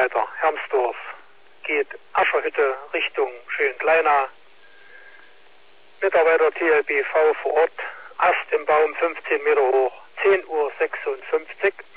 Mitarbeiter Hermsdorf geht Ascherhütte Richtung Schönkleina. Mitarbeiter TLBV vor Ort, Ast im Baum 15 Meter hoch, 10:56 Uhr.